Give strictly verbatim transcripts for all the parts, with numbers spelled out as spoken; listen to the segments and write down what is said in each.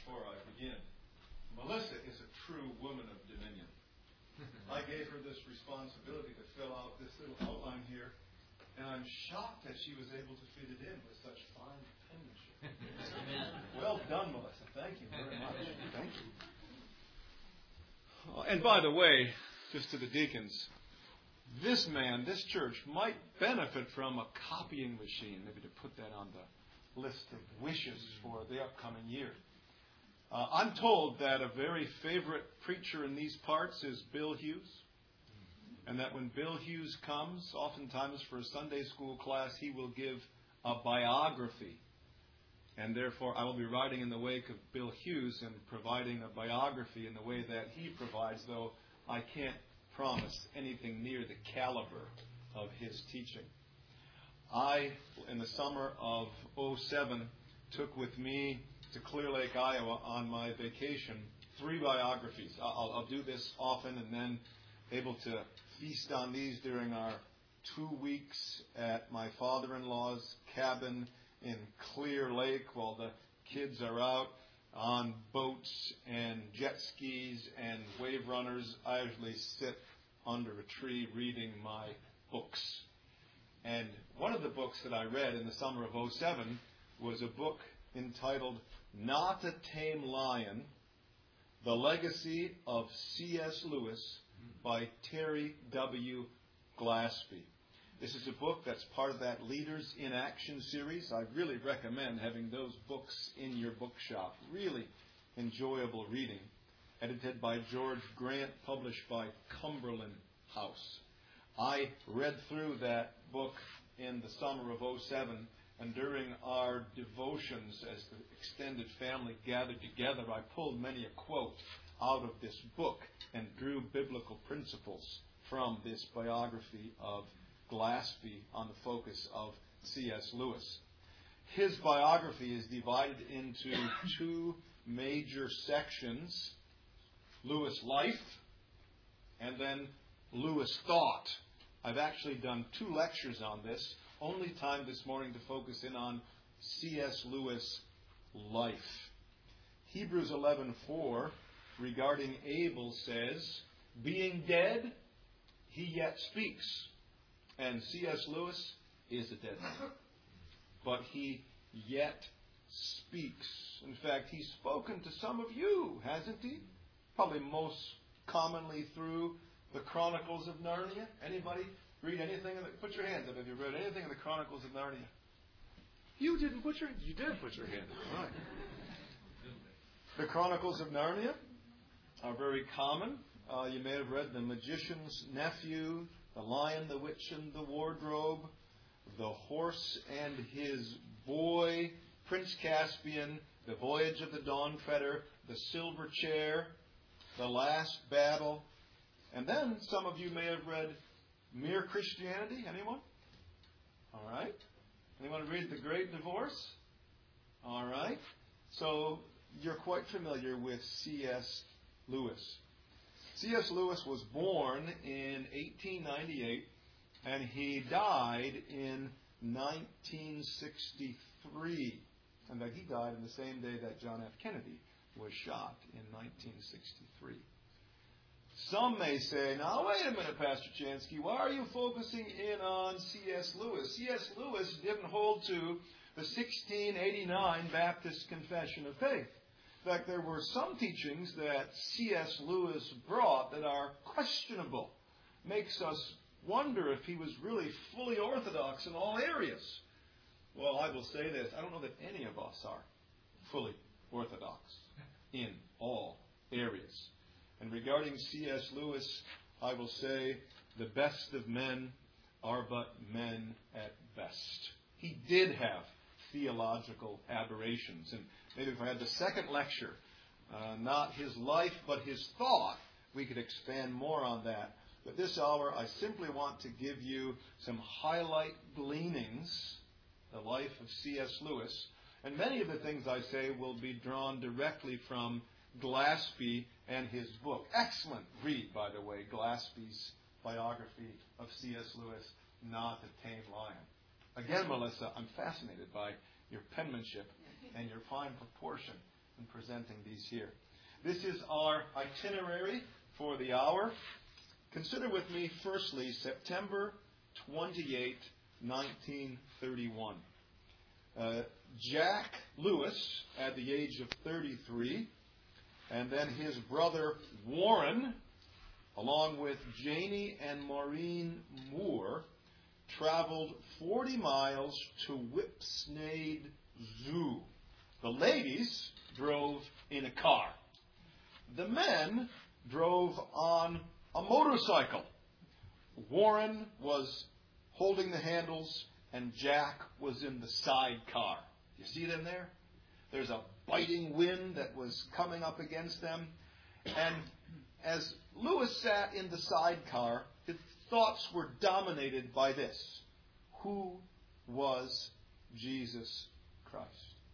before I begin. Melissa is a true woman of dominion. I gave her this responsibility to fill out this little outline here, and I'm shocked that she was able to fit it in with such fine penmanship. Well done, Melissa. Thank you very much. Thank you. Oh, and by the way, just to the deacons, this man, this church, might benefit from a copying machine, maybe to put that on the list of wishes for the upcoming year. Uh, I'm told that a very favorite preacher in these parts is Bill Hughes, and that when Bill Hughes comes, oftentimes for a Sunday school class, he will give a biography. And therefore, I will be writing in the wake of Bill Hughes and providing a biography in the way that he provides, though I can't promise anything near the caliber of his teaching. I, in the summer of oh seven, took with me to Clear Lake, Iowa on my vacation three biographies. I'll, I'll do this often and then able to feast on these during our two weeks at my father-in-law's cabin in Clear Lake while the kids are out on boats and jet skis and wave runners. I usually sit under a tree reading my books. And one of the books that I read in the summer of oh seven was a book entitled Not a Tame Lion, The Legacy of C S Lewis by Terry W. Glaspie. This is a book that's part of that Leaders in Action series. I really recommend having those books in your bookshop. Really enjoyable reading. Edited by George Grant, published by Cumberland House. I read through that book in the summer of oh seven, and during our devotions as the extended family gathered together, I pulled many a quote out of this book and drew biblical principles from this biography of Glaspie on the focus of C S Lewis. His biography is divided into two major sections: Lewis life and then Lewis thought. I've actually done two lectures on this. Only time this morning to focus in on C S Lewis life. Hebrews eleven four regarding Abel says, being dead, he yet speaks. And C S Lewis is a dead man. But he yet speaks. In fact, he's spoken to some of you, hasn't he? Probably most commonly through the Chronicles of Narnia. Anybody read anything? In the, put your hands up if you've read anything in the Chronicles of Narnia. You didn't put your you did put your hand up. Right. The Chronicles of Narnia are very common. Uh, you may have read The Magician's Nephew, The Lion, the Witch, and the Wardrobe, The Horse and His Boy, Prince Caspian, The Voyage of the Dawn Treader, The Silver Chair, The Last Battle. And then some of you may have read Mere Christianity. Anyone? All right. Anyone read The Great Divorce? All right. So you're quite familiar with C S Lewis. C S Lewis was born in eighteen ninety-eight and he died in nineteen sixty-three. And that he died on the same day that John F. Kennedy was shot in nineteen sixty-three. Some may say, now wait a minute, Pastor Chansky, why are you focusing in on C S Lewis? C S Lewis didn't hold to the sixteen eighty-nine Baptist Confession of Faith. In fact, there were some teachings that C S Lewis brought that are questionable. Makes us wonder if he was really fully orthodox in all areas. Well, I will say this. I don't know that any of us are fully orthodox in all areas. And regarding C S Lewis, I will say the best of men are but men at best. He did have theological aberrations. And maybe if I had the second lecture, uh, not his life but his thought, we could expand more on that. But this hour, I simply want to give you some highlight gleanings, the life of C S Lewis. And many of the things I say will be drawn directly from Glaspie and his book. Excellent read, by the way, Glaspie's biography of C S Lewis, Not a Tame Lion. Again, Melissa, I'm fascinated by your penmanship and your fine proportion. in presenting these here. This is our itinerary for the hour. Consider with me, firstly, September twenty-eighth, nineteen thirty-one. Uh, Jack Lewis, at the age of thirty-three, and then his brother Warren, along with Janie and Maureen Moore, traveled forty miles to Whipsnade Zoo. The ladies drove in a car. The men drove on a motorcycle. Warren was holding the handles and Jack was in the sidecar. You see them there? There's a biting wind that was coming up against them. And as Lewis sat in the sidecar, his thoughts were dominated by this: who was Jesus Christ?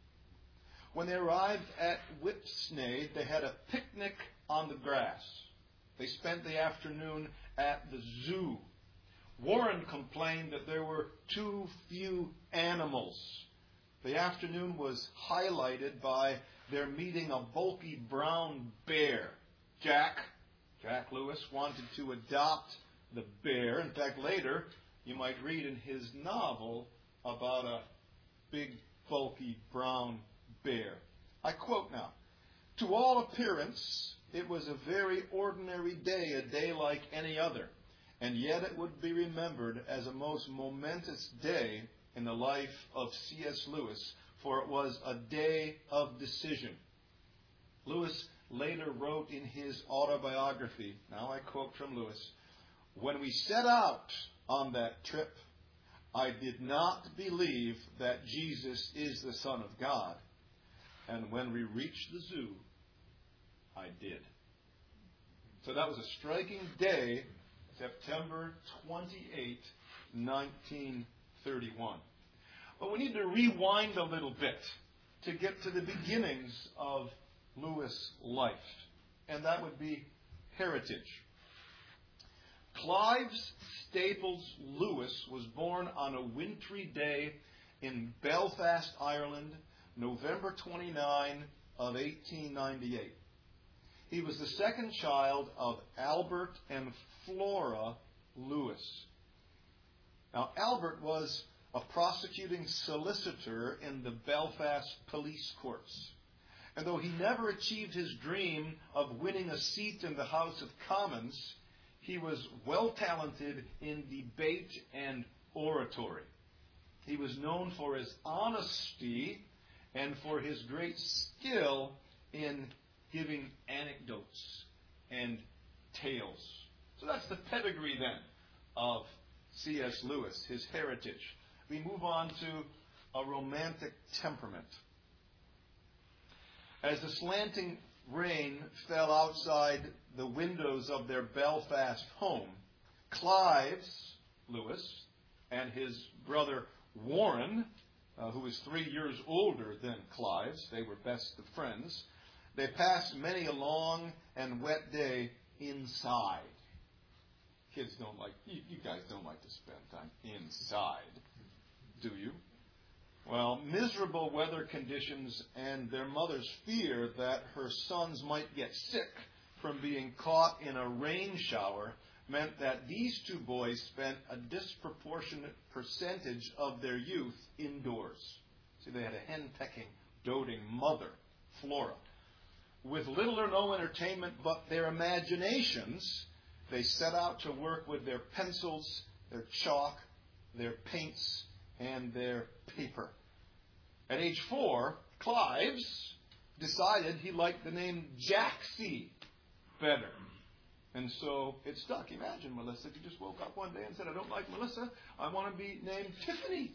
When they arrived at Whipsnade, they had a picnic on the grass. They spent the afternoon at the zoo. Warren complained that there were too few animals. The afternoon was highlighted by their meeting a bulky brown bear. Jack, Jack Lewis, wanted to adopt the bear. In fact, later, you might read in his novel about a big, bulky brown bear. I quote now, "To all appearance, it was a very ordinary day, a day like any other, and yet it would be remembered as a most momentous day in the life of C S Lewis, for it was a day of decision." Lewis later wrote in his autobiography, now I quote from Lewis, "When we set out on that trip, I did not believe that Jesus is the Son of God, and when we reached the zoo, I did." So that was a striking day, September twenty-eighth, nineteen thirty-one. But we need to rewind a little bit to get to the beginnings of Lewis' life, and that would be heritage. Clives Staples Lewis was born on a wintry day in Belfast, Ireland, November twenty-ninth of eighteen ninety-eight. He was the second child of Albert and Flora Lewis. Now, Albert was a prosecuting solicitor in the Belfast police courts. And though he never achieved his dream of winning a seat in the House of Commons, he was well talented in debate and oratory. He was known for his honesty and for his great skill in giving anecdotes and tales. So that's the pedigree then of C S Lewis, his heritage. We move on to a romantic temperament. As the slanting rain fell outside the windows of their Belfast home, Clives Lewis and his brother Warren, uh, who was three years older than Clives, they were best of friends, they passed many a long and wet day inside. Kids don't like, you, you guys don't like to spend time inside, do you? Well, miserable weather conditions and their mother's fear that her sons might get sick from being caught in a rain shower meant that these two boys spent a disproportionate percentage of their youth indoors. See, they had a hen-pecking, doting mother, Flora. With little or no entertainment but their imaginations, they set out to work with their pencils, their chalk, their paints, and their paper. At age four, Clives decided he liked the name Jaxie better. And so it stuck. Imagine, Melissa, if you just woke up one day and said, "I don't like Melissa, I want to be named Tiffany."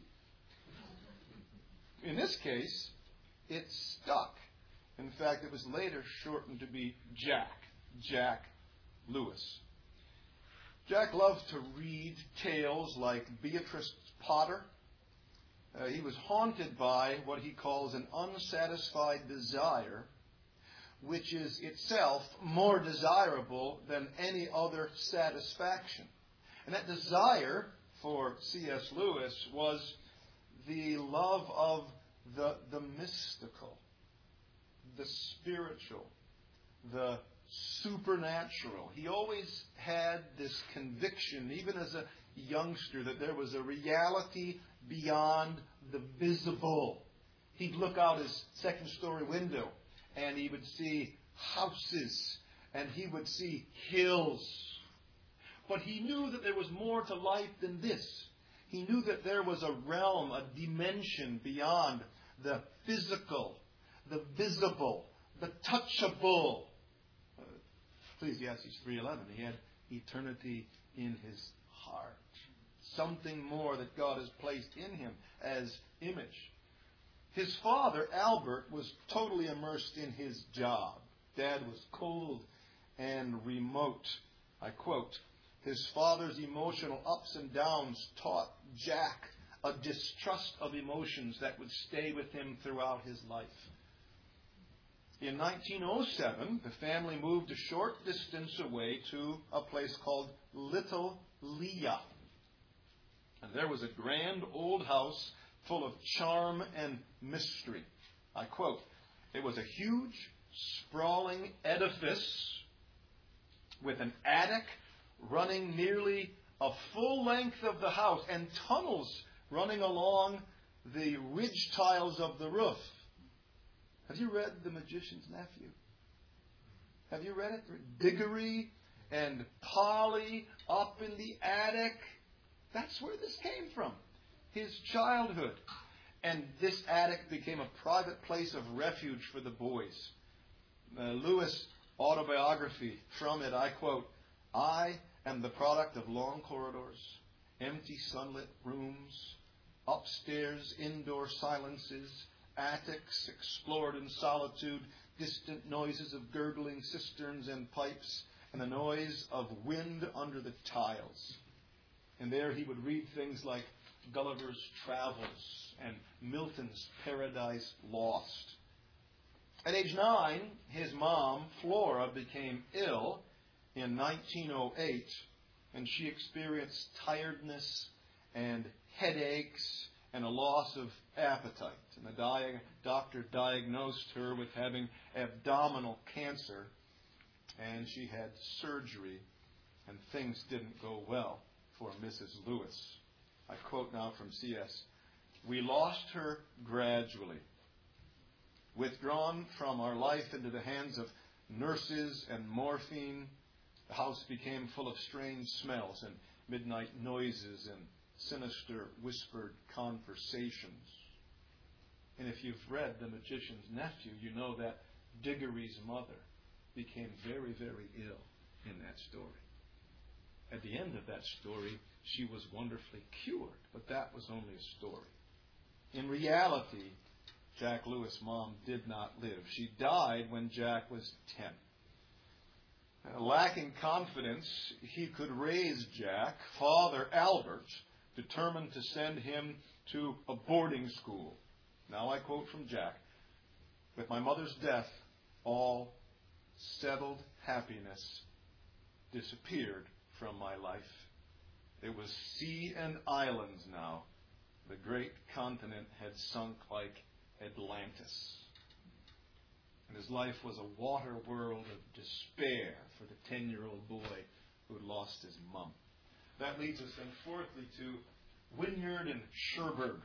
In this case, it stuck. In fact, it was later shortened to be Jack, Jack Lewis. Jack loved to read tales like Beatrice Potter. Uh, he was haunted by what he calls an unsatisfied desire, which is itself more desirable than any other satisfaction. And that desire for C S Lewis was the love of the, the mystical, the spiritual, the supernatural. He always had this conviction, even as a youngster, that there was a reality beyond the visible. He'd look out his second story window and he would see houses and he would see hills. But he knew that there was more to life than this. He knew that there was a realm, a dimension beyond the physical, the visible, the touchable. Uh, Ecclesiastes three eleven, he had eternity in his heart. Something more that God has placed in him as image. His father, Albert, was totally immersed in his job. Dad was cold and remote. I quote, his father's emotional ups and downs taught Jack a distrust of emotions that would stay with him throughout his life. In nineteen oh seven, the family moved a short distance away to a place called Little Leah. And there was a grand old house full of charm and mystery. I quote, it was a huge, sprawling edifice with an attic running nearly a full length of the house and tunnels running along the ridge tiles of the roof. Have you read The Magician's Nephew? Have you read it? Diggory and Polly up in the attic. That's where this came from. His childhood. And this attic became a private place of refuge for the boys. Uh, Lewis' autobiography, from it, I quote, I am the product of long corridors, empty sunlit rooms, upstairs indoor silences, attics explored in solitude, distant noises of gurgling cisterns and pipes, and the noise of wind under the tiles. And there he would read things like Gulliver's Travels and Milton's Paradise Lost. At age nine, his mom, Flora, became ill in nineteen oh eight, and she experienced tiredness and headaches and a loss of appetite. And the di- doctor diagnosed her with having abdominal cancer, and she had surgery, and things didn't go well for Missus Lewis. I quote now from C S We lost her gradually. Withdrawn from our life into the hands of nurses and morphine, the house became full of strange smells and midnight noises and sinister whispered conversations. And if you've read The Magician's Nephew, you know that Diggory's mother became very, very ill in that story. At the end of that story, she was wonderfully cured, but that was only a story. In reality, Jack Lewis' mom did not live. She died when Jack was ten. Uh, lacking confidence he could raise Jack, Father Albert determined to send him to a boarding school. Now I quote from Jack, with my mother's death, all settled happiness disappeared from my life. It was sea and islands now. The great continent had sunk like Atlantis. And his life was a water world of despair for the ten-year-old boy who had lost his mum. That leads us then fourthly to Wynyard and Cherbourg.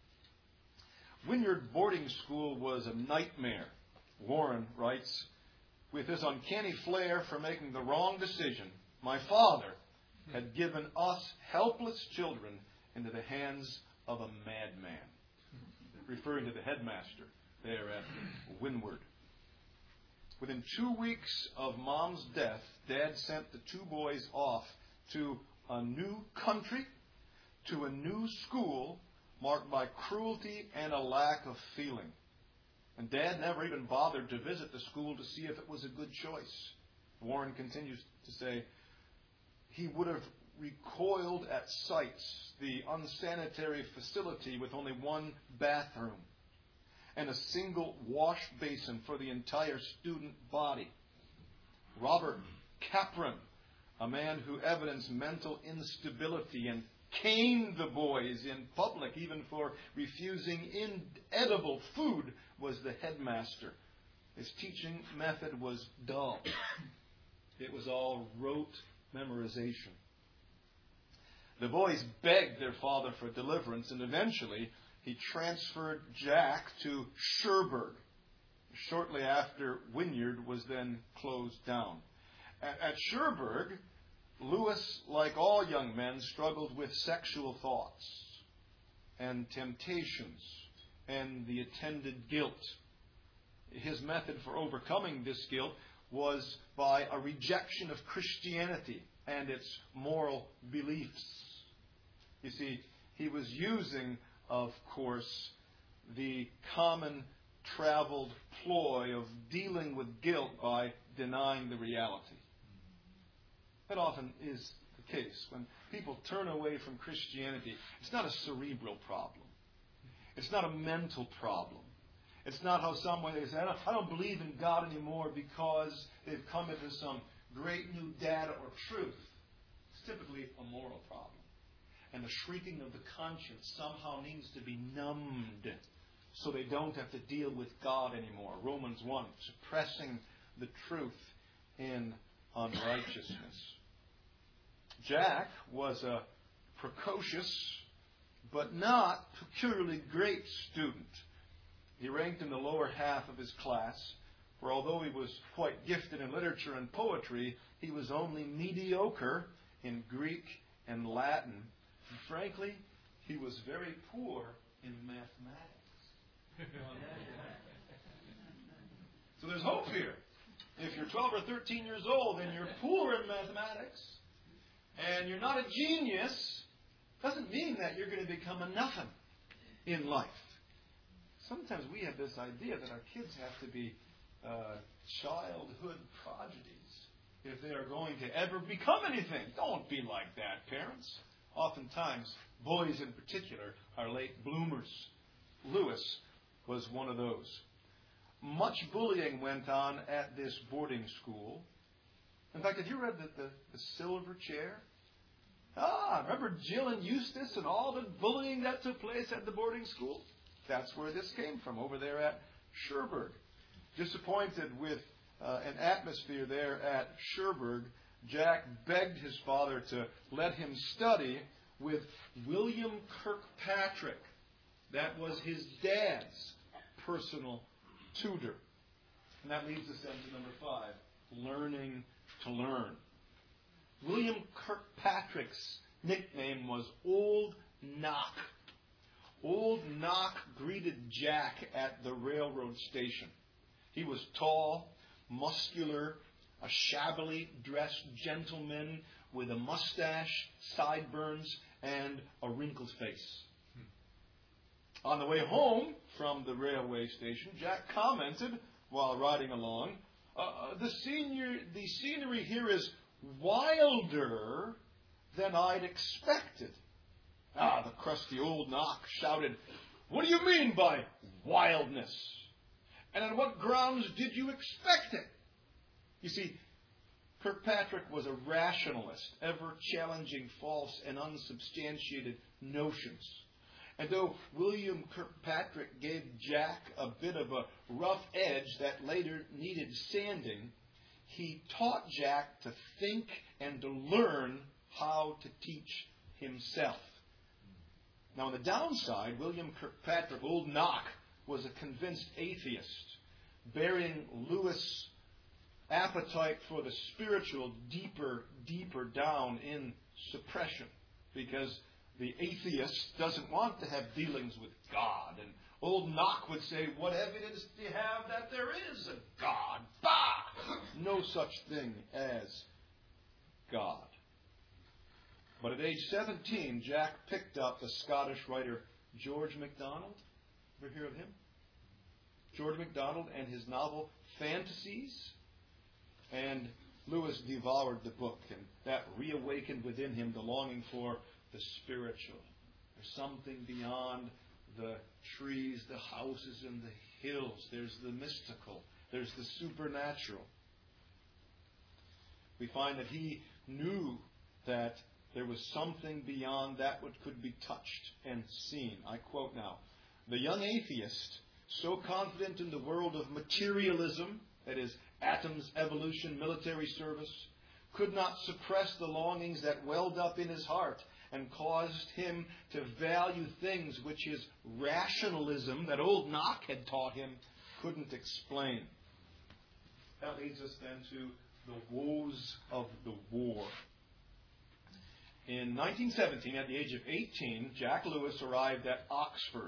Wynyard boarding school was a nightmare. Warren writes, with his uncanny flair for making the wrong decision, my father had given us helpless children into the hands of a madman. Referring to the headmaster there at Wynyard. Within two weeks of Mom's death, Dad sent the two boys off to a new country, to a new school marked by cruelty and a lack of feeling. And Dad never even bothered to visit the school to see if it was a good choice. Warren continues to say, he would have recoiled at sight, the unsanitary facility with only one bathroom and a single wash basin for the entire student body. Robert Capron, a man who evidenced mental instability and caned the boys in public even for refusing inedible food, was the headmaster. His teaching method was dull. It was all rote memorization. The boys begged their father for deliverance, and eventually he transferred Jack to Cherbourg. Shortly after, Wynyard was then closed down. At, at Cherbourg, Lewis, like all young men, struggled with sexual thoughts and temptations and the attendant guilt. His method for overcoming this guilt was by a rejection of Christianity and its moral beliefs. You see, he was using, of course, the common traveled ploy of dealing with guilt by denying the reality. That often is the case. When people turn away from Christianity, it's not a cerebral problem. It's not a mental problem. It's not how somebody says, I don't, I don't believe in God anymore because they've come into some great new data or truth. It's typically a moral problem. And the shrieking of the conscience somehow needs to be numbed so they don't have to deal with God anymore. Romans one, suppressing the truth in unrighteousness. Jack was a precocious but not peculiarly great student. He ranked in the lower half of his class, for although he was quite gifted in literature and poetry, he was only mediocre in Greek and Latin. And frankly, he was very poor in mathematics. So there's hope here. If you're twelve or thirteen years old and you're poor in mathematics, and you're not a genius, doesn't mean that you're going to become a nothing in life. Sometimes we have this idea that our kids have to be uh, childhood prodigies if they are going to ever become anything. Don't be like that, parents. Oftentimes, boys in particular are late bloomers. Lewis was one of those. Much bullying went on at this boarding school. In fact, have you read the, the, the Silver Chair? Ah, remember Jill and Eustace and all the bullying that took place at the boarding school? That's where this came from, over there at Cherbourg. Disappointed with uh, an atmosphere there at Cherbourg, Jack begged his father to let him study with William Kirkpatrick. That was his dad's personal tutor. And that leads us then to number five, learning to learn. William Kirkpatrick's nickname was Old Knock. Old Knock greeted Jack at the railroad station. He was tall, muscular, a shabbily dressed gentleman with a mustache, sideburns, and a wrinkled face. Hmm. On the way home from the railway station, Jack commented while riding along, uh, the, senior, the scenery here is wilder than I'd expected. Ah, the crusty old Knock shouted, what do you mean by wildness? And on what grounds did you expect it? You see, Kirkpatrick was a rationalist, ever challenging false and unsubstantiated notions. And though William Kirkpatrick gave Jack a bit of a rough edge that later needed sanding, he taught Jack to think and to learn how to teach himself. Now, on the downside, William Kirkpatrick, Old Knock, was a convinced atheist, bearing Lewis' appetite for the spiritual deeper, deeper down in suppression, because the atheist doesn't want to have dealings with God. And Old Knock would say, what evidence do you have that there is a God? Bah! No such thing as God. But at age seventeen, Jack picked up the Scottish writer George MacDonald. Ever hear of him? George MacDonald and his novel Fantasies. And Lewis devoured the book, and that reawakened within him the longing for the spiritual. There's something beyond the trees, the houses, and the hills. There's the mystical. There's the supernatural. We find that he knew that there was something beyond that which could be touched and seen. I quote now, the young atheist so confident in the world of materialism, that is, atoms, evolution, military service, could not suppress the longings that welled up in his heart and caused him to value things which his rationalism, that old Knock had taught him, couldn't explain. That leads us then to the woes of the war. In nineteen seventeen, at the age of eighteen, Jack Lewis arrived at Oxford.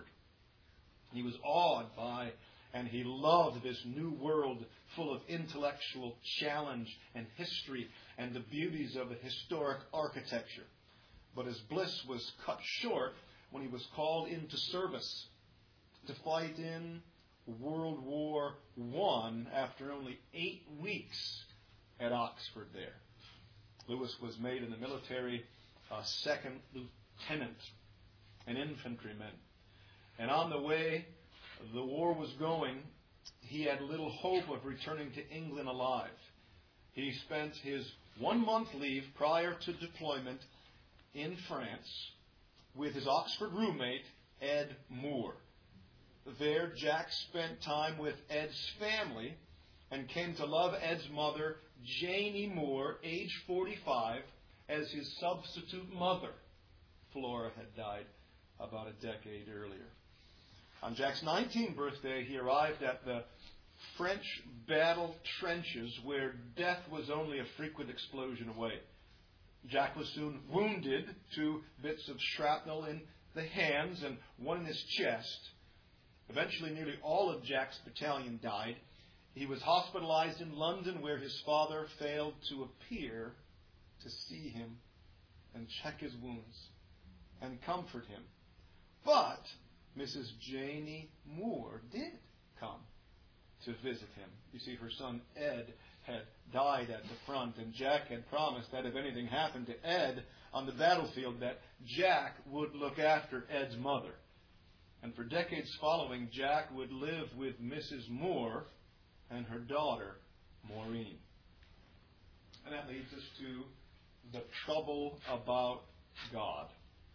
He was awed by and he loved this new world full of intellectual challenge and history and the beauties of a historic architecture. But his bliss was cut short when he was called into service to fight in World War One after only eight weeks at Oxford there. Lewis was made in the military a second lieutenant, an infantryman. And on the way the war was going, he had little hope of returning to England alive. He spent his one-month leave prior to deployment in France with his Oxford roommate, Ed Moore. There, Jack spent time with Ed's family and came to love Ed's mother, Janie Moore, age forty-five, as his substitute mother. Flora had died about a decade earlier. On Jack's nineteenth birthday, he arrived at the French battle trenches where death was only a frequent explosion away. Jack was soon wounded, two bits of shrapnel in the hands and one in his chest. Eventually, nearly all of Jack's battalion died. He was hospitalized in London, where his father failed to appear to see him and check his wounds and comfort him. But Missus Janie Moore did come to visit him. You see, her son Ed had died at the front, and Jack had promised that if anything happened to Ed on the battlefield, that Jack would look after Ed's mother. And for decades following, Jack would live with Missus Moore and her daughter, Maureen. And that leads us to the trouble about God.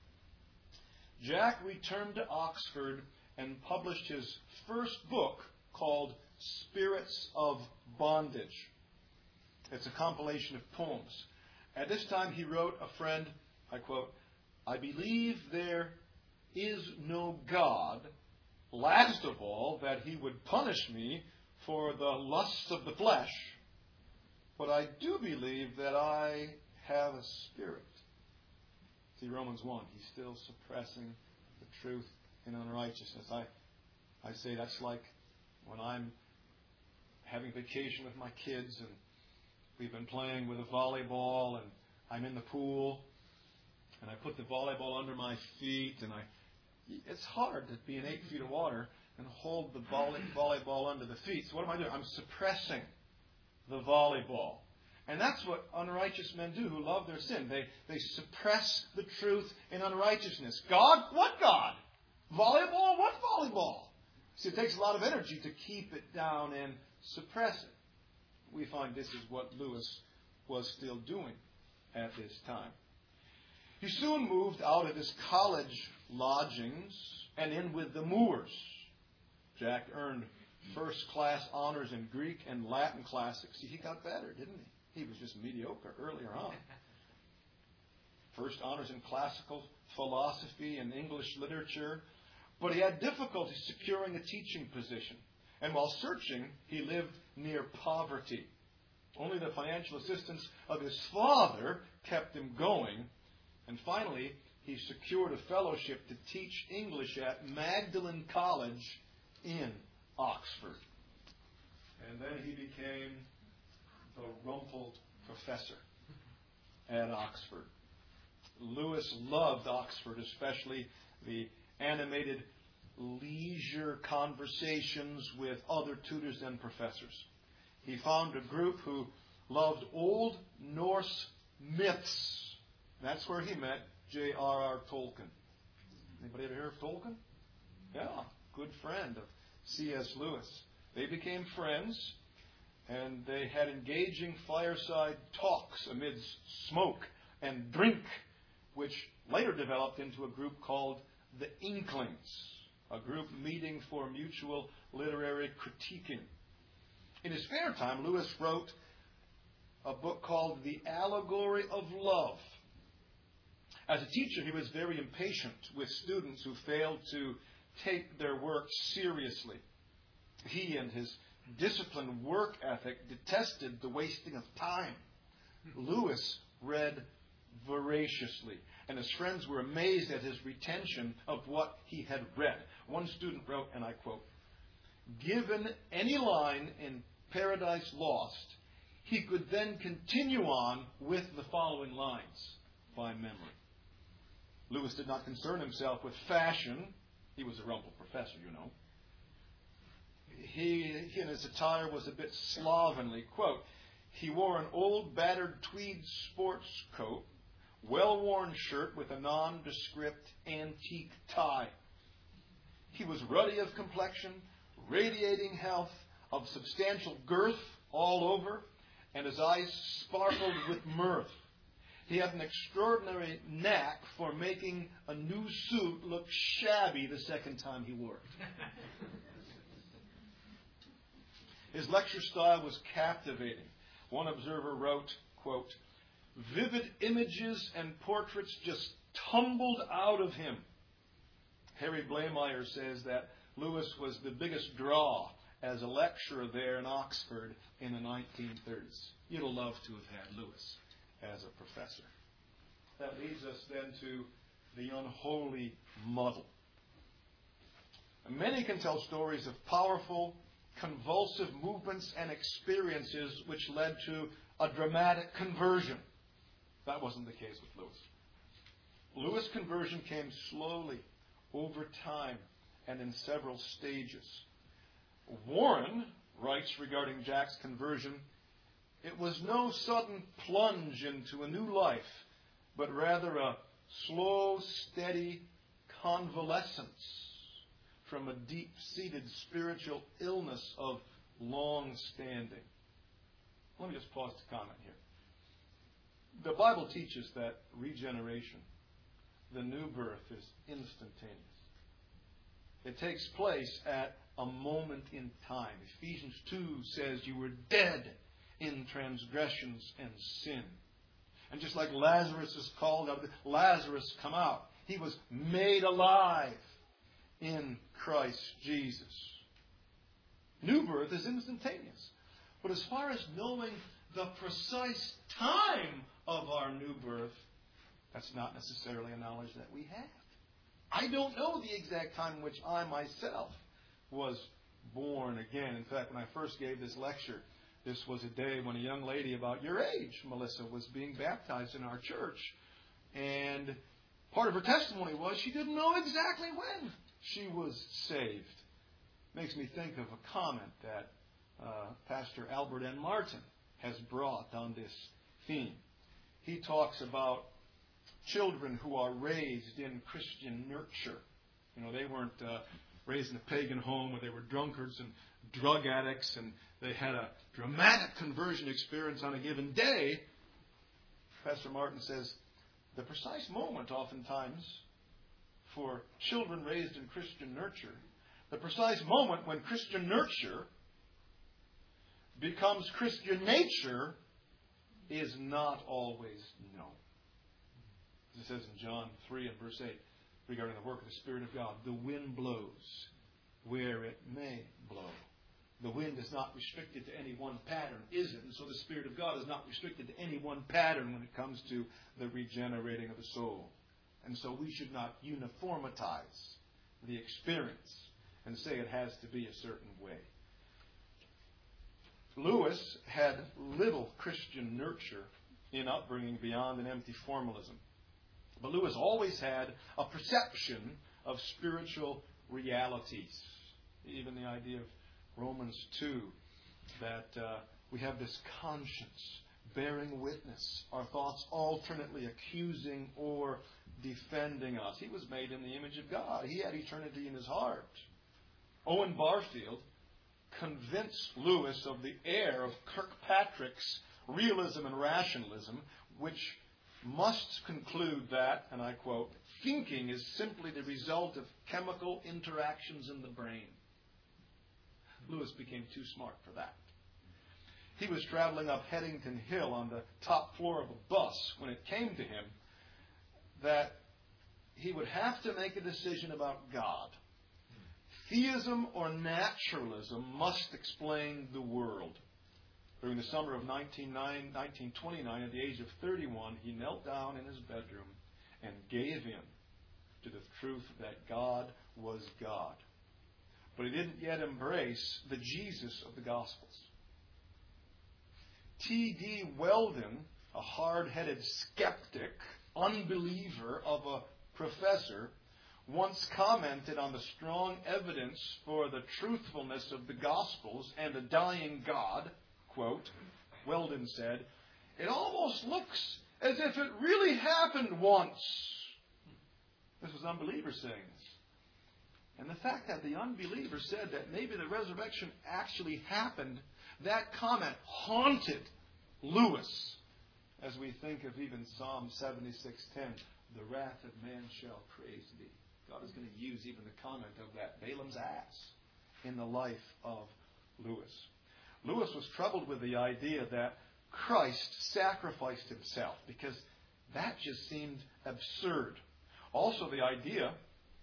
Jack returned to Oxford and published his first book called Spirits of Bondage. It's a compilation of poems. At this time he wrote a friend, I quote, "I believe there is no God, last of all, that he would punish me for the lusts of the flesh, but I do believe that I have a spirit." See, Romans one, he's still suppressing the truth in unrighteousness. I, I say that's like when I'm having vacation with my kids and we've been playing with a volleyball and I'm in the pool and I put the volleyball under my feet and I, it's hard to be in eight feet of water and hold the volley, volleyball under the feet. So what am I doing? I'm suppressing the volleyball. And that's what unrighteous men do who love their sin. They, they suppress the truth in unrighteousness. God? What God? Volleyball? What volleyball? See, it takes a lot of energy to keep it down and suppress it. We find this is what Lewis was still doing at this time. He soon moved out of his college lodgings and in with the Moores. Jack earned first-class honors in Greek and Latin classics. See, he got better, didn't he? He was just mediocre earlier on. First honors in classical philosophy and English literature. But he had difficulty securing a teaching position. And while searching, he lived near poverty. Only the financial assistance of his father kept him going. And finally, he secured a fellowship to teach English at Magdalen College in Oxford. And then he became the rumpled professor at Oxford. Lewis loved Oxford, especially the animated leisure conversations with other tutors and professors. He found a group who loved Old Norse myths. That's where he met J R R Tolkien. Anybody ever hear of Tolkien? Yeah, good friend of C S Lewis. They became friends, and they had engaging fireside talks amidst smoke and drink, which later developed into a group called the Inklings. a group meeting for mutual literary critiquing. In his spare time, Lewis wrote a book called The Allegory of Love. As a teacher, he was very impatient with students who failed to take their work seriously. He and his disciplined work ethic detested the wasting of time. Lewis read voraciously, and his friends were amazed at his retention of what he had read. One student wrote, and I quote, "Given any line in Paradise Lost, he could then continue on with the following lines by memory." Lewis did not concern himself with fashion. He was a Rumpel professor, you know. He, he in his attire was a bit slovenly. Quote, "He wore an old battered tweed sports coat, well-worn shirt with a nondescript antique tie. He was ruddy of complexion, radiating health, of substantial girth all over, and his eyes sparkled with mirth. He had an extraordinary knack for making a new suit look shabby the second time he wore it." His lecture style was captivating. One observer wrote, quote, "Vivid images and portraits just tumbled out of him." Harry Blameyer says that Lewis was the biggest draw as a lecturer there in Oxford in the nineteen thirties. You'd have loved to have had Lewis as a professor. That leads us then to the unholy muddle. Many can tell stories of powerful, convulsive movements and experiences which led to a dramatic conversion. That wasn't the case with Lewis. Lewis' conversion came slowly, over time, and in several stages. Warren writes regarding Jack's conversion, "It was no sudden plunge into a new life, but rather a slow, steady convalescence from a deep-seated spiritual illness of long standing." Let me just pause to comment here. The Bible teaches that regeneration, the new birth, is instantaneous. It takes place at a moment in time. Ephesians two says you were dead in transgressions and sin. And just like Lazarus is called out, Lazarus come out. He was made alive in Christ Jesus. New birth is instantaneous. But as far as knowing the precise time of our new birth, that's not necessarily a knowledge that we have. I don't know the exact time in which I myself was born again. In fact, when I first gave this lecture, this was a day when a young lady about your age, Melissa, was being baptized in our church. And part of her testimony was she didn't know exactly when she was saved. Makes me think of a comment that uh, Pastor Albert N. Martin has brought on this theme. He talks about children who are raised in Christian nurture. You know, they weren't uh, raised in a pagan home where they were drunkards and drug addicts and they had a dramatic conversion experience on a given day. Pastor Martin says the precise moment oftentimes for children raised in Christian nurture, the precise moment when Christian nurture becomes Christian nature is not always known. As it says in John three and verse eight, regarding the work of the Spirit of God, the wind blows where it may blow. The wind is not restricted to any one pattern, is it? And so the Spirit of God is not restricted to any one pattern when it comes to the regenerating of the soul. And so we should not uniformitize the experience and say it has to be a certain way. Lewis had little Christian nurture in upbringing beyond an empty formalism. But Lewis always had a perception of spiritual realities. Even the idea of Romans two, that uh, we have this conscience bearing witness, our thoughts alternately accusing or defending us. He was made in the image of God. He had eternity in his heart. Owen Barfield convinced Lewis of the error of Kirkpatrick's realism and rationalism, which must conclude that, and I quote, thinking is simply the result of chemical interactions in the brain. Lewis became too smart for that. He was traveling up Headington Hill on the top floor of a bus when it came to him that he would have to make a decision about God. Theism or naturalism must explain the world. During the summer of nineteen twenty-nine, at the age of thirty-one, he knelt down in his bedroom and gave in to the truth that God was God. But he didn't yet embrace the Jesus of the Gospels. T D Weldon, a hard-headed skeptic, unbeliever of a professor, once commented on the strong evidence for the truthfulness of the Gospels and a dying God. Quote, Weldon said, "It almost looks as if it really happened once." This was unbelievers saying this. And the fact that the unbeliever said that maybe the resurrection actually happened, that comment haunted Lewis as we think of even Psalm seventy-six ten, "The wrath of man shall praise thee." God is going to use even the comment of that Balaam's ass in the life of Lewis. Lewis was troubled with the idea that Christ sacrificed himself because that just seemed absurd. Also, the idea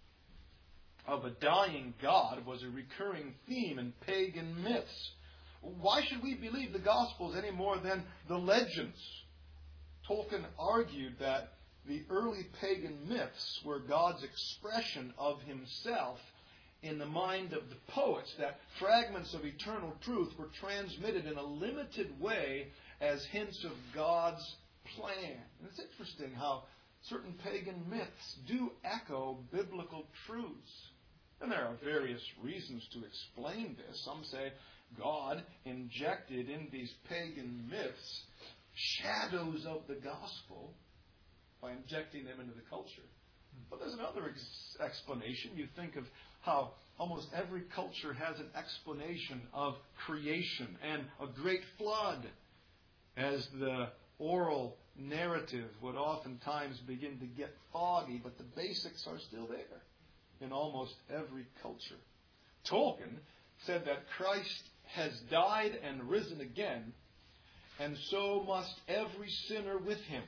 of a dying God was a recurring theme in pagan myths. Why should we believe the Gospels any more than the legends? Tolkien argued that the early pagan myths were God's expression of himself in the mind of the poets, that fragments of eternal truth were transmitted in a limited way as hints of God's plan. And it's interesting how certain pagan myths do echo biblical truths. And there are various reasons to explain this. Some say God injected in these pagan myths shadows of the gospel by injecting them into the culture. But there's another ex- explanation. You think of how almost every culture has an explanation of creation and a great flood, as the oral narrative would oftentimes begin to get foggy, but the basics are still there in almost every culture. Tolkien said that Christ has died and risen again, and so must every sinner with him.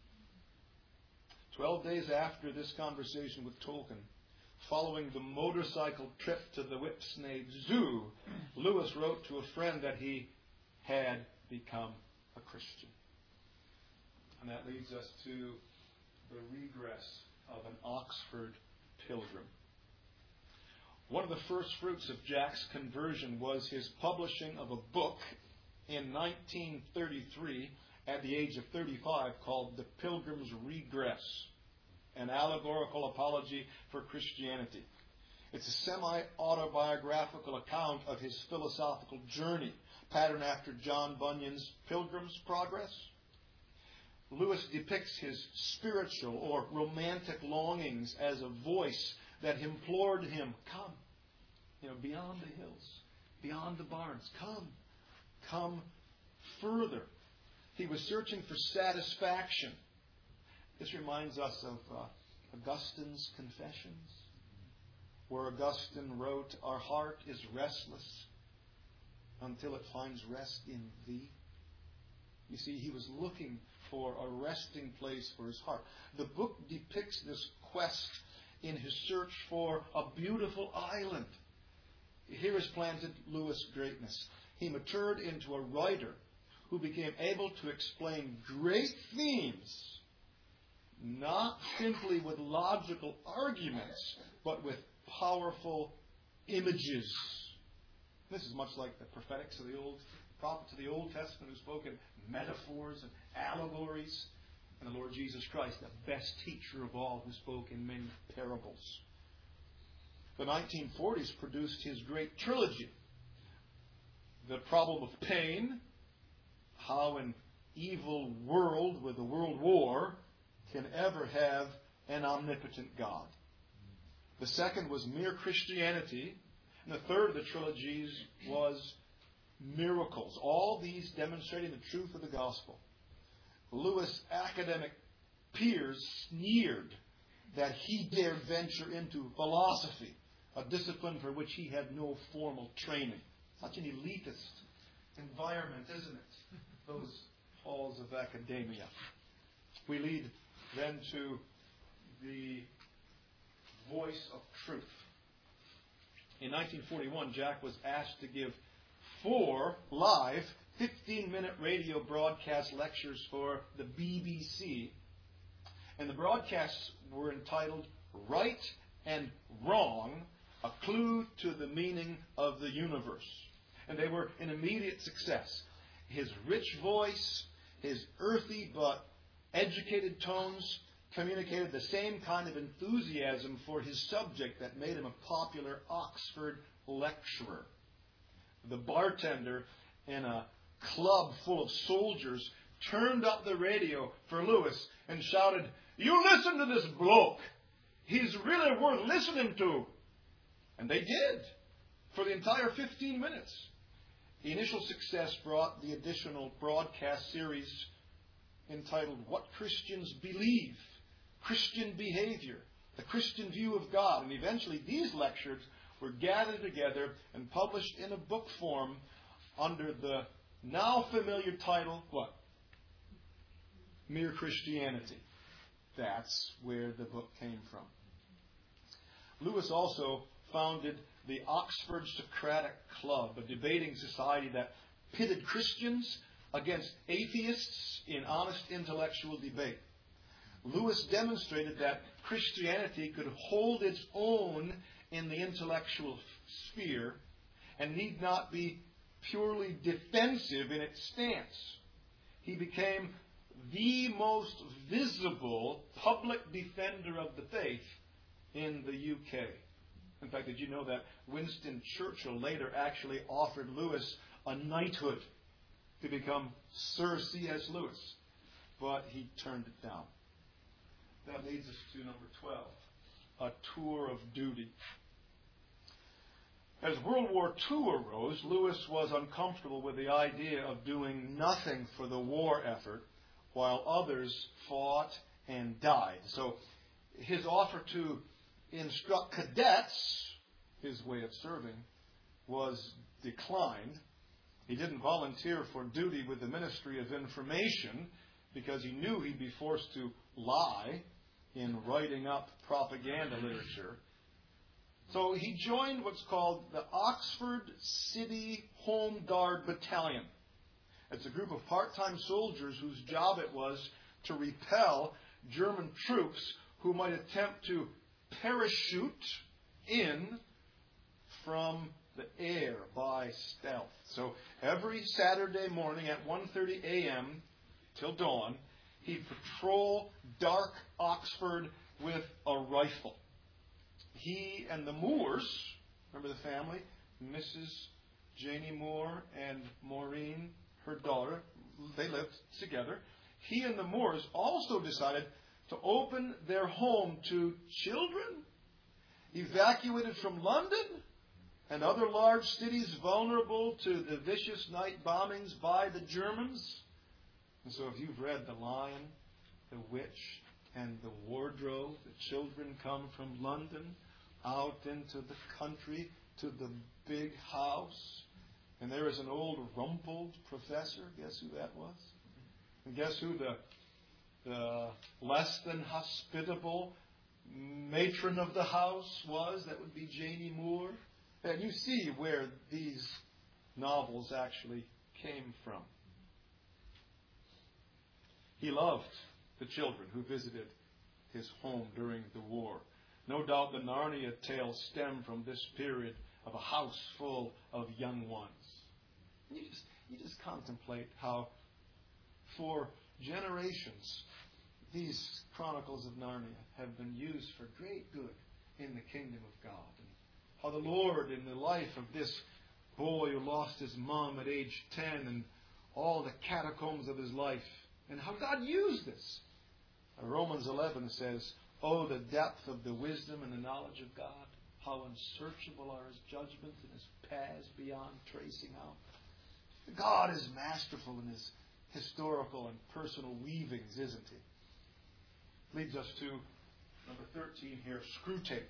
Twelve days after this conversation with Tolkien, following the motorcycle trip to the Whipsnade Zoo, Lewis wrote to a friend that he had become a Christian. And that leads us to the regress of an Oxford pilgrim. One of the first fruits of Jack's conversion was his publishing of a book in nineteen thirty-three, at the age of thirty-five, called The Pilgrim's Regress, an allegorical apology for Christianity. It's a semi-autobiographical account of his philosophical journey, patterned after John Bunyan's Pilgrim's Progress. Lewis depicts his spiritual or romantic longings as a voice that implored him, come, you know, beyond the hills, beyond the barns, come, come further. He was searching for satisfaction. This reminds us of uh, Augustine's Confessions, where Augustine wrote, "Our heart is restless until it finds rest in Thee." You see, he was looking for a resting place for his heart. The book depicts this quest in his search for a beautiful island. Here is planted Lewis' greatness. He matured into a writer who became able to explain great themes, not simply with logical arguments, but with powerful images. This is much like the prophetics of the old prophets of the Old Testament who spoke in metaphors and allegories, and the Lord Jesus Christ, the best teacher of all, who spoke in many parables. The nineteen forties produced his great trilogy, The Problem of Pain, how an evil world with a world war can ever have an omnipotent God. The second was Mere Christianity, and the third of the trilogies was Miracles, all these demonstrating the truth of the gospel. Lewis' academic peers sneered that he dared venture into philosophy, a discipline for which he had no formal training. Such an elitist environment, isn't it? Those halls of academia. We lead then to the voice of truth. In nineteen forty-one, Jack was asked to give four live fifteen-minute radio broadcast lectures for the B B C. And the broadcasts were entitled Right and Wrong, a clue to the meaning of the universe. And they were an immediate success. His rich voice, his earthy but educated tones communicated the same kind of enthusiasm for his subject that made him a popular Oxford lecturer. The bartender in a club full of soldiers turned up the radio for Lewis and shouted, "You listen to this bloke. He's really worth listening to." And they did for the entire fifteen minutes. The initial success brought the additional broadcast series entitled What Christians Believe, Christian Behavior, the Christian View of God. And eventually these lectures were gathered together and published in a book form under the now familiar title, what? Mere Christianity. That's where the book came from. Lewis also founded the Oxford Socratic Club, a debating society that pitted Christians against atheists in honest intellectual debate. Lewis demonstrated that Christianity could hold its own in the intellectual sphere and need not be purely defensive in its stance. He became the most visible public defender of the faith in the U K. In fact, did you know that Winston Churchill later actually offered Lewis a knighthood to become Sir C S Lewis? But he turned it down. That leads us to number twelve, a tour of duty. As World War Two arose, Lewis was uncomfortable with the idea of doing nothing for the war effort while others fought and died. So his offer to instruct cadets, his way of serving, was declined. He didn't volunteer for duty with the Ministry of Information because he knew he'd be forced to lie in writing up propaganda literature. So he joined what's called the Oxford City Home Guard Battalion. It's a group of part-time soldiers whose job it was to repel German troops who might attempt to parachute in from the air by stealth. So every Saturday morning at one thirty a.m. till dawn, he'd patrol dark Oxford with a rifle. He and the Moores, remember the family, Missus Janie Moore and Maureen, her daughter, they lived together. He and the Moores also decided to open their home to children evacuated from London and other large cities vulnerable to the vicious night bombings by the Germans. And so if you've read The Lion, The Witch, and The Wardrobe, the children come from London out into the country to the big house. And there is an old rumpled professor. Guess who that was? And guess who the, the less than hospitable matron of the house was? That would be Janie Moore. And you see where these novels actually came from. He loved the children who visited his home during the war. No doubt the Narnia tales stem from this period of a house full of young ones. And you just, you just contemplate how for generations these Chronicles of Narnia have been used for great good in the kingdom of God. And how the Lord, in the life of this boy who lost his mom at age ten and all the catacombs of his life, and how God used this. Romans eleven says, "Oh, the depth of the wisdom and the knowledge of God. How unsearchable are His judgments and His paths beyond tracing out." God is masterful in His historical and personal weavings, isn't He? leads us to number thirteen here, screw tape.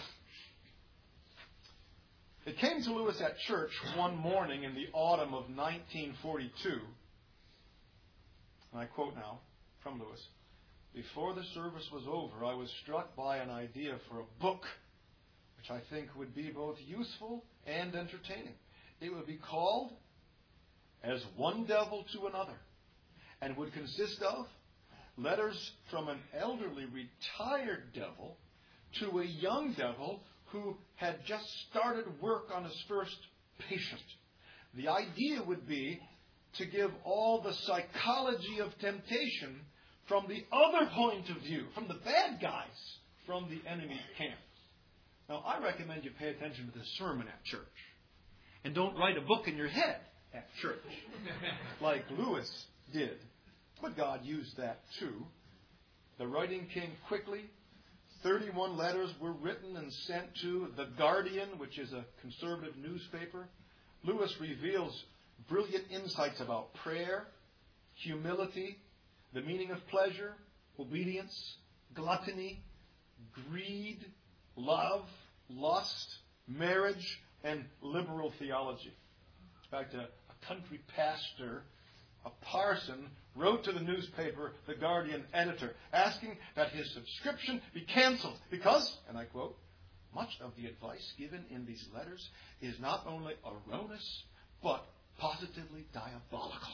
It came to Lewis at church one morning in the autumn of nineteen forty-two, and I quote now from Lewis, "Before the service was over, I was struck by an idea for a book which I think would be both useful and entertaining. It would be called As One Devil to Another, and would consist of letters from an elderly retired devil to a young devil who had just started work on his first patient. The idea would be to give all the psychology of temptation from the other point of view, from the bad guys, from the enemy camp." Now, I recommend you pay attention to this sermon at church. And don't write a book in your head at church, like Lewis did. But God used that too. The writing came quickly. thirty-one letters were written and sent to The Guardian, which is a conservative newspaper. Lewis reveals brilliant insights about prayer, humility, the meaning of pleasure, obedience, gluttony, greed, love, lust, marriage, and liberal theology. In fact, a, a country pastor, a parson, wrote to the newspaper, The Guardian editor, asking that his subscription be cancelled because, and I quote, "Much of the advice given in these letters is not only erroneous, but positively diabolical."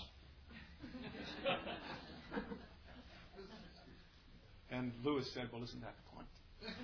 And Lewis said, "Well, isn't that the point?"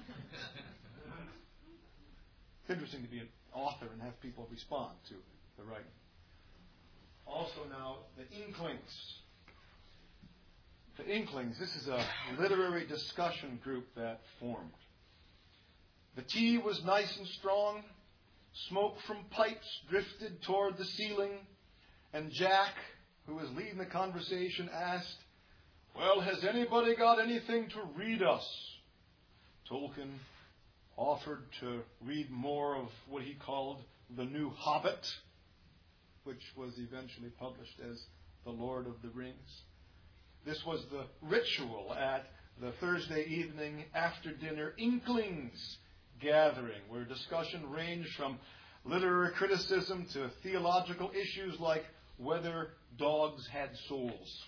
It's interesting to be an author and have people respond to the writing. Also now, the Inklings. The Inklings, this is a literary discussion group that formed. The tea was nice and strong. Smoke from pipes drifted toward the ceiling. And Jack, who was leading the conversation, asked, "Well, has anybody got anything to read us?" Tolkien offered to read more of what he called The New Hobbit, which was eventually published as The Lord of the Rings. This was the ritual at the Thursday evening after dinner Inklings gathering, where discussion ranged from literary criticism to theological issues like whether dogs had souls.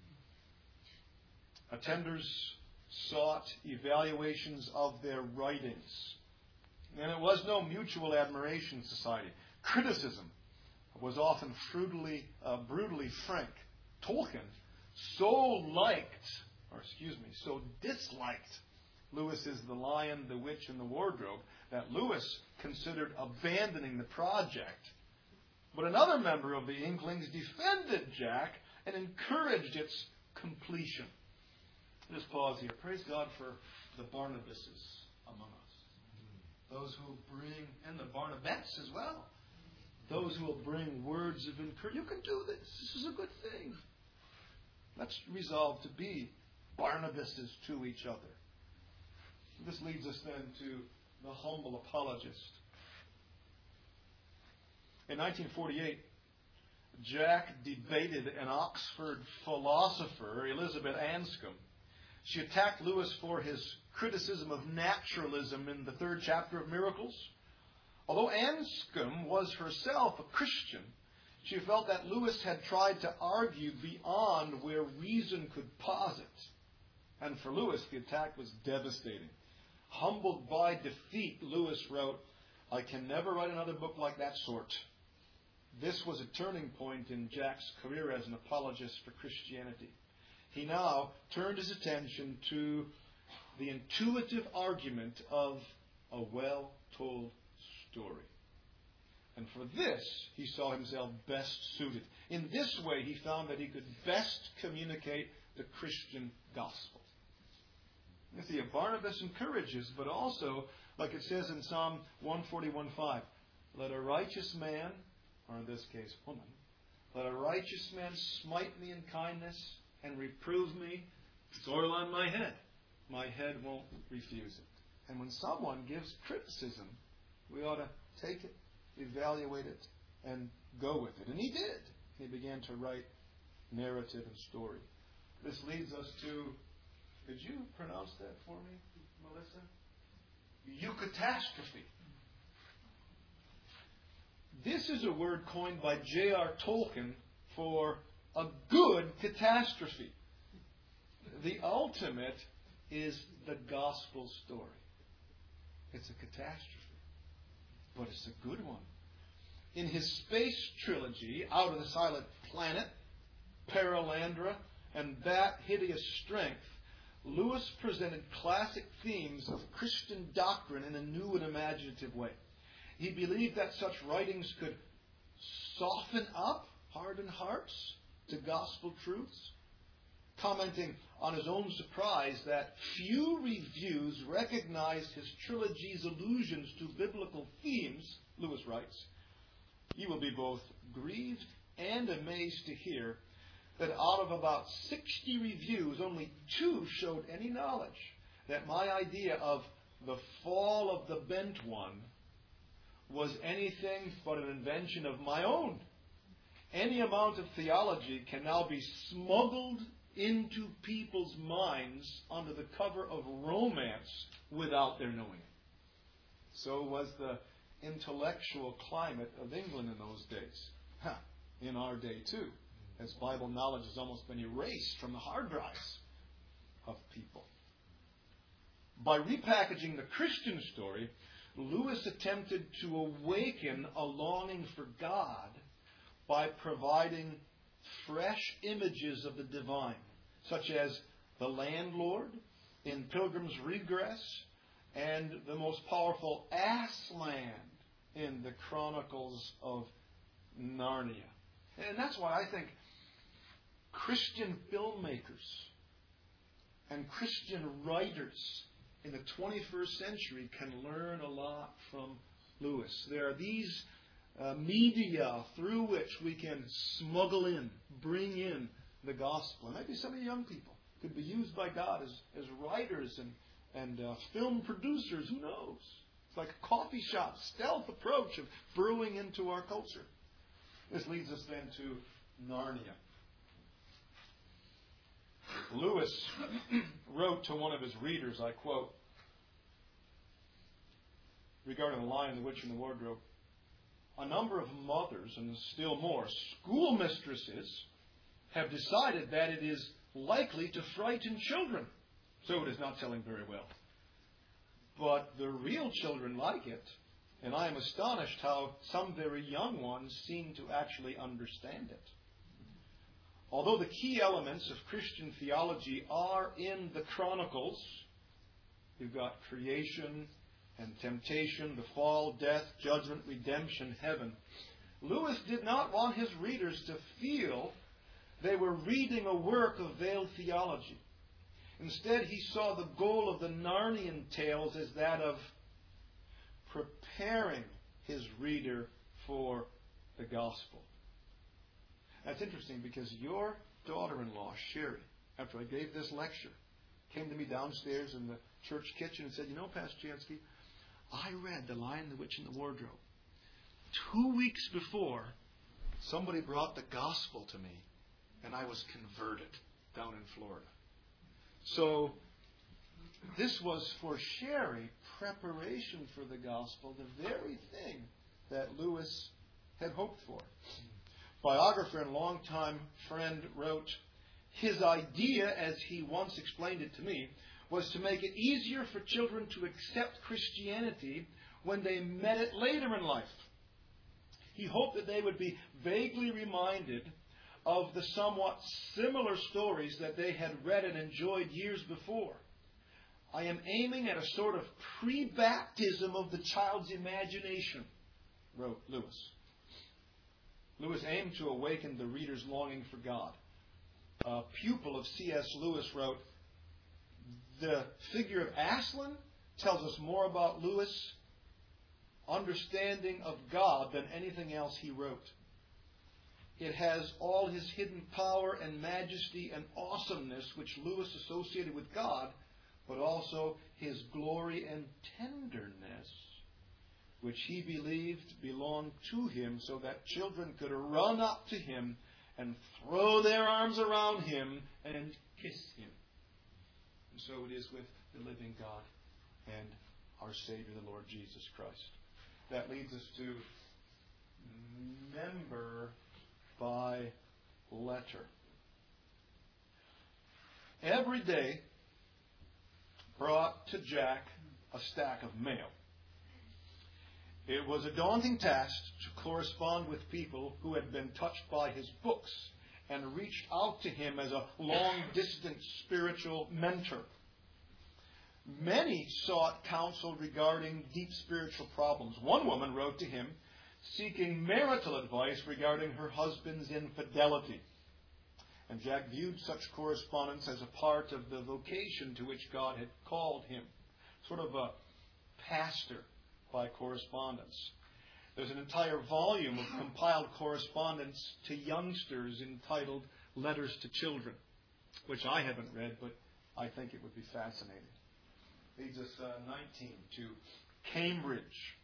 Attenders sought evaluations of their writings. And it was no mutual admiration society. Criticism was often brutally, uh, brutally frank. Tolkien so liked, or excuse me, so disliked Lewis's The Lion, the Witch, and the Wardrobe that Lewis considered abandoning the project. But another member of the Inklings defended Jack and encouraged its completion. Just pause here. Praise God for the Barnabases among us. Those who will bring, and the Barnabettes as well. Those who will bring words of encouragement. You can do this. This is a good thing. Let's resolve to be Barnabases to each other. This leads us then to the humble apologist. In nineteen forty-eight, Jack debated an Oxford philosopher, Elizabeth Anscombe. She attacked Lewis for his criticism of naturalism in the third chapter of Miracles. Although Anscombe was herself a Christian, she felt that Lewis had tried to argue beyond where reason could posit. And for Lewis, the attack was devastating. Humbled by defeat, Lewis wrote, "I can never write another book like that sort." This was a turning point in Jack's career as an apologist for Christianity. He now turned his attention to the intuitive argument of a well-told story. And for this, he saw himself best suited. In this way, he found that he could best communicate the Christian gospel. You see, Barnabas encourages, but also, like it says in Psalm one forty-one five, "Let a righteous man," or in this case, woman, "let a righteous man smite me in kindness and reprove me. It's oil on my head. My head won't refuse it." And when someone gives criticism, we ought to take it, evaluate it, and go with it. And he did. He began to write narrative and story. This leads us to Could you pronounce that for me, Melissa? Eucatastrophe. This is a word coined by J R Tolkien for a good catastrophe. The ultimate is the gospel story. It's a catastrophe, but it's a good one. In his space trilogy, Out of the Silent Planet, Paralandra, and That Hideous Strength, Lewis presented classic themes of Christian doctrine in a new and imaginative way. He believed that such writings could soften up hardened hearts to gospel truths. Commenting on his own surprise that few reviews recognized his trilogy's allusions to biblical themes, Lewis writes, "You will be both grieved and amazed to hear that out of about sixty reviews, only two showed any knowledge that my idea of the fall of the bent one was anything but an invention of my own. Any amount of theology can now be smuggled into people's minds under the cover of romance without their knowing it." So was the intellectual climate of England in those days. Huh. In our day too, as Bible knowledge has almost been erased from the hard drives of people. By repackaging the Christian story, Lewis attempted to awaken a longing for God by providing fresh images of the divine, such as the landlord in Pilgrim's Regress and the most powerful Aslan in the Chronicles of Narnia. And that's why I think Christian filmmakers and Christian writers in the twenty-first century can learn a lot from Lewis. There are these uh, media through which we can smuggle in, bring in the gospel. And maybe some of the young people could be used by God as, as writers and, and uh, film producers. Who knows? It's like a coffee shop, stealth approach of brewing into our culture. This leads us then to Narnia. Lewis wrote to one of his readers, I quote, regarding The Lion, the Witch, and the Wardrobe, "A number of mothers, and still more schoolmistresses, have decided that it is likely to frighten children, so it is not selling very well. But the real children like it, and I am astonished how some very young ones seem to actually understand it. Although the key elements of Christian theology are in the Chronicles, you've got creation and temptation, the fall, death, judgment, redemption, heaven, Lewis did not want his readers to feel they were reading a work of veiled theology. Instead, he saw the goal of the Narnian tales as that of preparing his reader for the gospel." That's interesting because your daughter-in-law, Sherry, after I gave this lecture, came to me downstairs in the church kitchen and said, "You know, Pastor Jansky, I read The Lion, the Witch, and the Wardrobe. Two weeks before, somebody brought the gospel to me, and I was converted down in Florida." So, this was for Sherry preparation for the gospel, the very thing that Lewis had hoped for. Biographer and longtime friend wrote, "His idea, as he once explained it to me, was to make it easier for children to accept Christianity when they met it later in life. He hoped that they would be vaguely reminded of the somewhat similar stories that they had read and enjoyed years before. I am aiming at a sort of pre-baptism of the child's imagination," wrote Lewis. Lewis aimed to awaken the reader's longing for God. A pupil of C S Lewis wrote, "The figure of Aslan tells us more about Lewis' understanding of God than anything else he wrote. It has all his hidden power and majesty and awesomeness which Lewis associated with God, but also his glory and tenderness, which he believed belonged to him, so that children could run up to him and throw their arms around him and kiss him." And so it is with the living God and our Savior, the Lord Jesus Christ. That leads us to member by letter. Every day brought to Jack a stack of mail. It was a daunting task to correspond with people who had been touched by his books and reached out to him as a long-distance spiritual mentor. Many sought counsel regarding deep spiritual problems. One woman wrote to him seeking marital advice regarding her husband's infidelity. And Jack viewed such correspondence as a part of the vocation to which God had called him. Sort of a pastor by correspondence. There's an entire volume of compiled correspondence to youngsters entitled Letters to Children, which I haven't read, but I think it would be fascinating. Leads us uh, nineteen to Cambridge.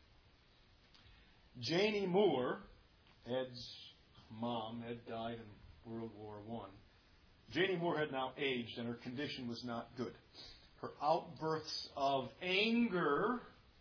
Janie Moore, Ed's mom, Ed died in World War One. Janie Moore had now aged and her condition was not good. Her outbursts of anger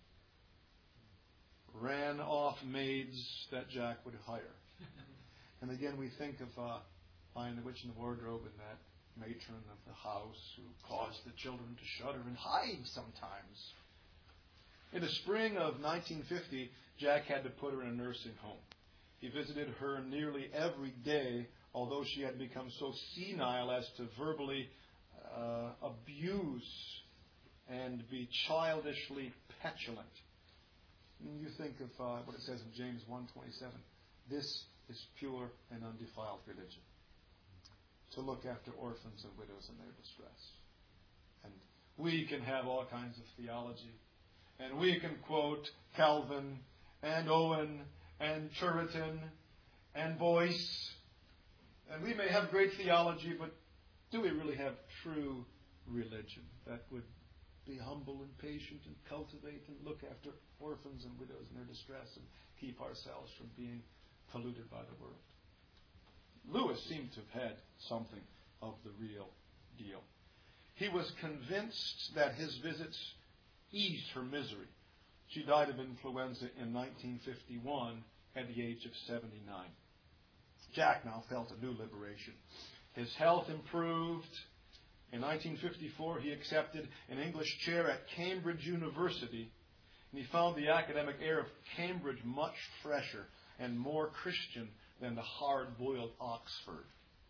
ran off maids that Jack would hire. And again, we think of uh, Lion, the Witch, and the Wardrobe and that matron of the house who caused the children to shudder and hide sometimes. In the spring of nineteen fifty, Jack had to put her in a nursing home. He visited her nearly every day, although she had become so senile as to verbally uh, abuse and be childishly petulant. And you think of uh, what it says in James one twenty-seven. This is pure and undefiled religion, to look after orphans and widows in their distress. And we can have all kinds of theology, and we can quote Calvin and Owen and Churiton and Boyce, and we may have great theology, but do we really have true religion that would be humble and patient and cultivate and look after orphans and widows in their distress and keep ourselves from being polluted by the world? Lewis seemed to have had something of the real deal. He was convinced that his visits eased her misery. She died of influenza in nineteen fifty-one at the age of seventy-nine. Jack now felt a new liberation. His health improved. In nineteen fifty-four, he accepted an English chair at Cambridge University, and he found the academic air of Cambridge much fresher and more Christian than the hard-boiled Oxford.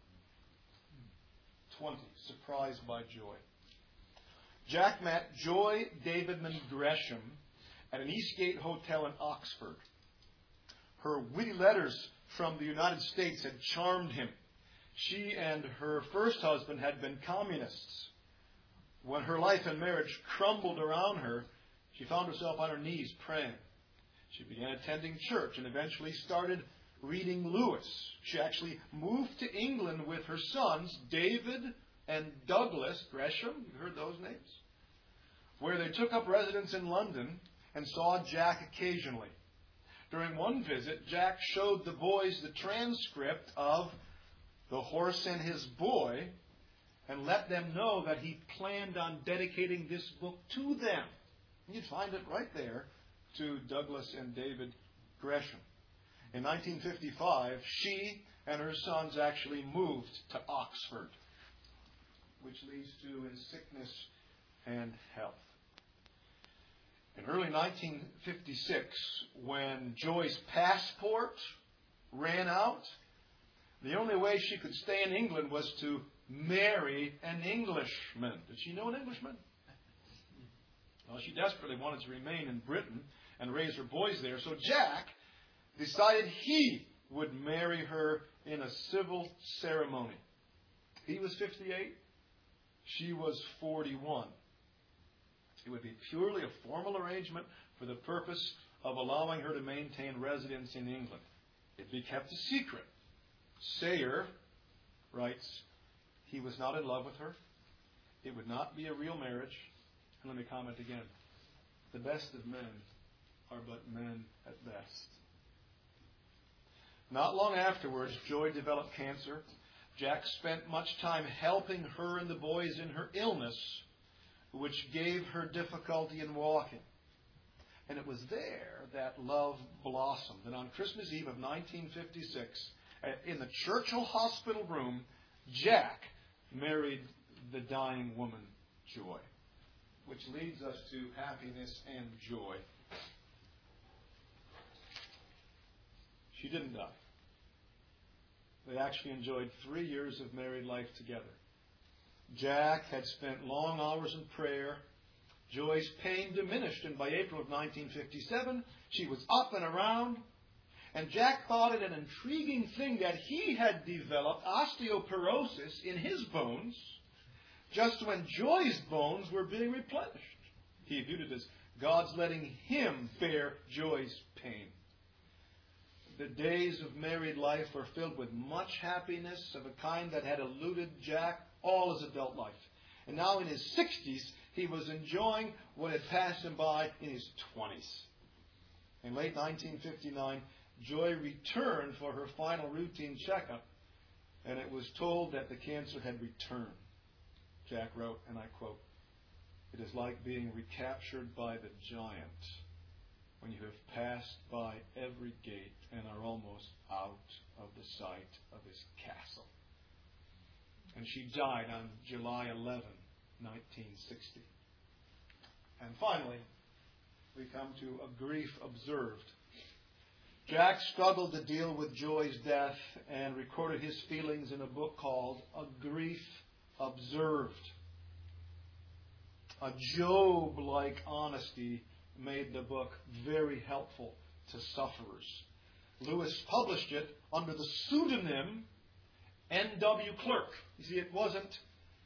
twenty. Surprised by Joy. Jack met Joy Davidman Gresham at an Eastgate Hotel in Oxford. Her witty letters from the United States had charmed him. She and her first husband had been communists. When her life and marriage crumbled around her, she found herself on her knees praying. She began attending church and eventually started reading Lewis. She actually moved to England with her sons, David and Douglas Gresham. You heard those names? Where they took up residence in London and saw Jack occasionally. During one visit, Jack showed the boys the transcript of The Horse and His Boy and let them know that he planned on dedicating this book to them. You'd find it right there to Douglas and David Gresham. In nineteen fifty-five, she and her sons actually moved to Oxford, which leads to in sickness and health. In early nineteen fifty-six, when Joy's passport ran out, the only way she could stay in England was to marry an Englishman. Did she know an Englishman? Well, she desperately wanted to remain in Britain and raise her boys there. So Jack decided he would marry her in a civil ceremony. He was fifty-eight. She was forty-one. It would be purely a formal arrangement for the purpose of allowing her to maintain residence in England. It be kept a secret. Sayer writes, he was not in love with her. It would not be a real marriage. And let me comment again. The best of men are but men at best. Not long afterwards, Joy developed cancer. Jack spent much time helping her and the boys in her illness. which gave her difficulty in walking. And it was there that love blossomed. And on Christmas Eve of nineteen fifty-six, in the Churchill Hospital room, Jack married the dying woman, Joy. Which leads us to happiness and joy. She didn't die. They actually enjoyed three years of married life together. Jack had spent long hours in prayer. Joy's pain diminished, and by April of nineteen fifty-seven, she was up and around. And Jack thought it an intriguing thing that he had developed osteoporosis in his bones just when Joy's bones were being replenished. He viewed it as God's letting him bear Joy's pain. The days of married life were filled with much happiness of a kind that had eluded Jack all his adult life. And now in his sixties, he was enjoying what had passed him by in his twenties. In late nineteen fifty-nine, Joy returned for her final routine checkup, and it was told that the cancer had returned. Jack wrote, and I quote, "It is like being recaptured by the giant when you have passed by every gate and are almost out of the sight of his castle." And she died on July eleventh, nineteen sixty. And finally, we come to a grief observed. Jack struggled to deal with Joy's death and recorded his feelings in a book called A Grief Observed. A Job-like honesty made the book very helpful to sufferers. Lewis published it under the pseudonym N W Clerk. You see, it wasn't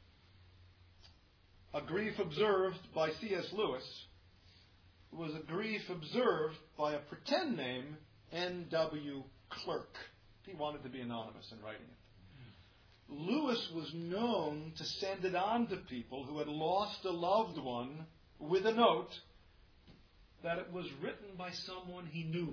A Grief Observed by C S Lewis. It was A Grief Observed by a pretend name, N W Clerk. He wanted to be anonymous in writing it. Lewis was known to send it on to people who had lost a loved one with a note that it was written by someone he knew.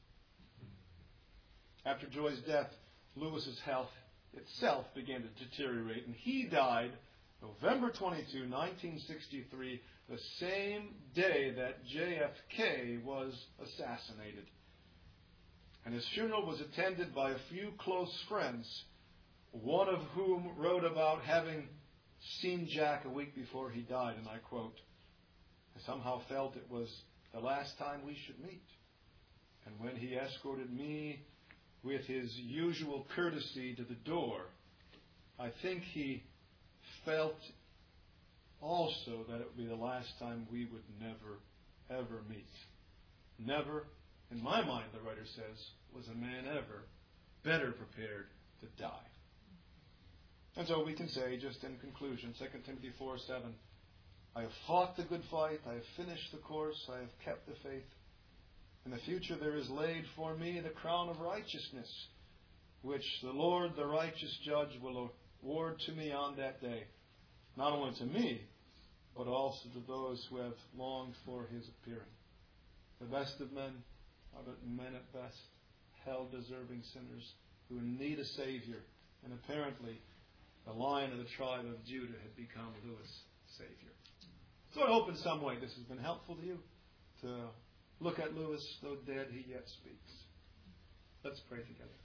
After Joy's death, Lewis's health itself began to deteriorate, and he died November twenty-second, nineteen sixty-three, the same day that J F K was assassinated. And his funeral was attended by a few close friends, one of whom wrote about having seen Jack a week before he died, and I quote, "I somehow felt it was the last time we should meet. And when he escorted me with his usual courtesy to the door, I think he felt also that it would be the last time we would never, ever meet. Never, in my mind," the writer says, "was a man ever better prepared to die." And so we can say, just in conclusion, Second Timothy four seven, "I have fought the good fight, I have finished the course, I have kept the faith. In the future there is laid for me the crown of righteousness, which the Lord, the righteous judge, will award to me on that day, not only to me, but also to those who have longed for his appearing. The best of men are but men at best, hell-deserving sinners who need a Savior, and apparently the Lion of the tribe of Judah had become Lewis' Savior." So I hope in some way this has been helpful to you, to look at Lewis, though dead, he yet speaks. Let's pray together.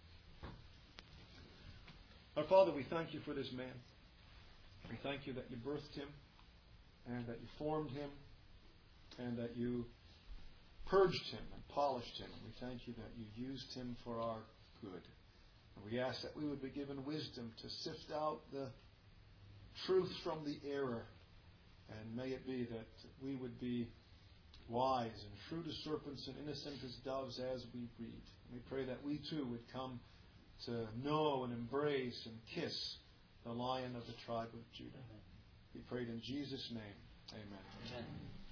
Our Father, we thank you for this man. We thank you that you birthed him, and that you formed him, and that you purged him and polished him. And we thank you that you used him for our good. And we ask that we would be given wisdom to sift out the truth from the error. And may it be that we would be wise and shrewd as serpents and innocent as doves as we read. And we pray that we too would come to know and embrace and kiss the Lion of the tribe of Judah. We prayed in Jesus' name. Amen. Amen.